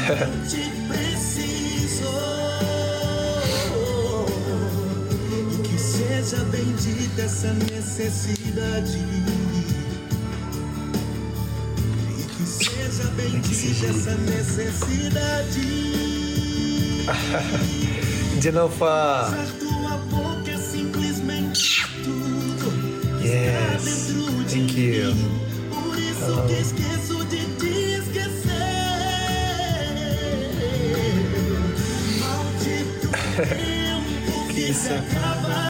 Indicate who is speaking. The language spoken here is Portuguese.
Speaker 1: te preciso. E que seja bendita essa necessidade. E que seja bendita essa necessidade.
Speaker 2: De novo.
Speaker 1: Tua boca é simplesmente tudo.
Speaker 2: Yes. Thank you.
Speaker 1: Por isso que esqueço de te esquecer. Maldito tempo que se acaba.